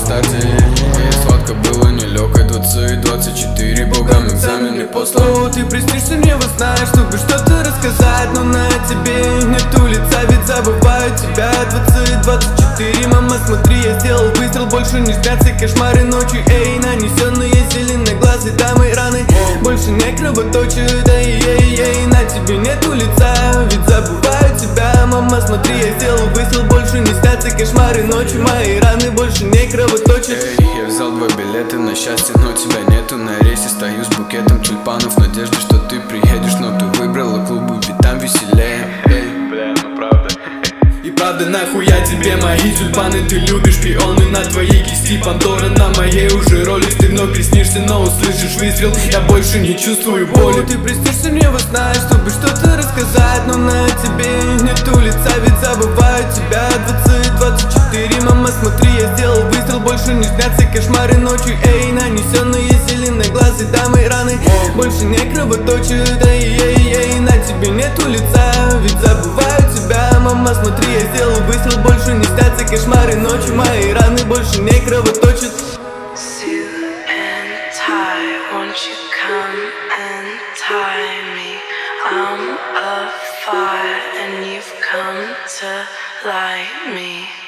старте. И сладко было нелегкой 24 Богом экзамены послал. Ты приснишься мне во снах, чтобы что-то рассказать, но на тебе нету лица, ведь забываю тебя. 24, мама, смотри, я сделал выстрел, больше не снятся кошмары ночью. Эй, нанесенные зеленоглазые дамы раны больше не кровоточат. Эй, на тебе нету лица, ведь забываю тебя. Мама, смотри, я сделал выстрел, больше не снятся кошмары ночью. Мои раны больше не кровоточат. Я взял 2 билета на счастье, но тебя нету. На рейсе стою с букетом тюльпанов, в надежде, что ты приедешь, но ты выбрала клубы, ведь там веселее. Бля, ну правда. И правда, нахуя тебе мои тюльпаны? Ты любишь пионы на твоей кисти, Пандора на моей уже ролик. Ты вновь приснишься, но услышишь выстрел, я больше не чувствую боли. Ты приснишься мне во снах, чтобы что-то рассказать, но на тебе нету лица, ведь забываю тебя. 24, мама, смотри, я сделал выстрел, больше не снятся кошмары ночью. Эй, нанесенные зеленоглазые дамы раны больше не кровоточат. Эй, на тебе нету лица, ведь забываю тебя. Мама, смотри, я сделал выстрел, больше не снятся кошмары ночью. Мои раны больше не кровоточат. Suit and tie, won't you come and tie me? I'm a fire and you've come to light me.